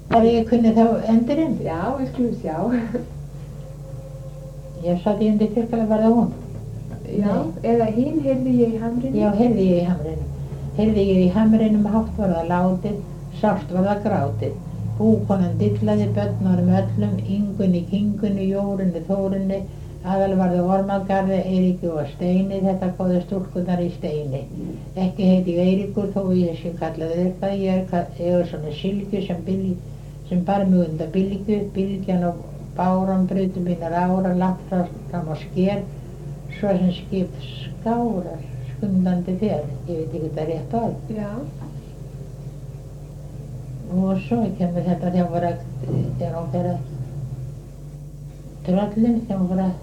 Bara ég kunni þá endurinn. Já, við skulum sjá. Ég satt í undir tilkala var það hún. Já, eða hinn heyrði ég í hamrinu. Já, heyrði ég í hamrinum. Heyrði ég í hamrinum, hátt var það látið, sárt var það grátið. Búkonan dillaði börnunum öllum, Ingunni, Kingunni, Jórunni, Þórunni, aðal var það Ormagarði, Eiríki og Steini, þetta góðu stúlkunar í Steini. Ekki heiti ég Eiríkur þó ég sé kallaði þetta, ég er svona Sylgju sem bar mig undan Bylgju, Bylgjan og Báran brutu mínar ára, langt fram á sker, svo sem skip skárar, skundandi fer, ég veit ekki þetta rétt á. Já. Og svo kemur þetta þegar hún fer að tröllin, þegar hún fer að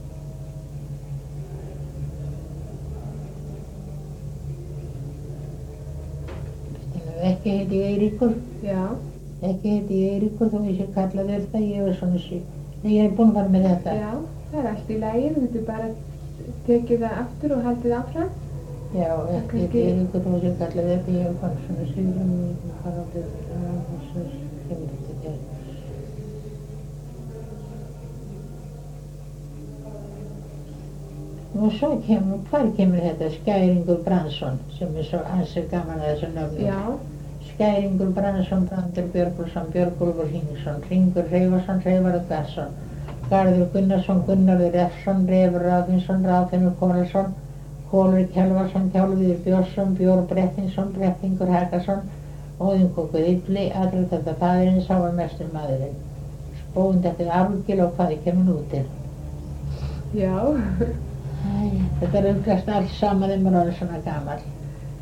ekki heiti ég Eiríkur. Já. Ekki heiti ég Eiríkur þó ég sé kallaði þetta, ég er svona Nei, ég er búin að fara með þetta. Já, það er allt í lagi, þú getur bara tekið það aftur og haldið áfram. Já, ekki heiti ég Eiríkur þó ég sé kallaði þetta, ég er bara svona Sigrum og Haraldur og svo kemur þetta til. Og svo hvar kemur þetta? Skæringur Brandsson, sem er svo ansið gaman að þessu nöfnum. Já. Skæringur Brandsson, Brandur Björgulfsson, Björgúlfur Hingsson, Hringur Hreifarsson, Hreifarður Garðsson, Garður Gunnarsson, Gunnarður Efsson, Refur Rafinsson, Rafinnur Kólason, Kólur Kjálfarsson, Kjálfur Björnsson, Bjór Brettingsson, Brettingur Hakason, Óðinkókur Illi, allur þetta faðirinn sá var mestur maðurinn. Spóðum þetta Argil og hvað kemur nú til. Já. Þetta er auðvitað allt saman þegar maður er svona gamall.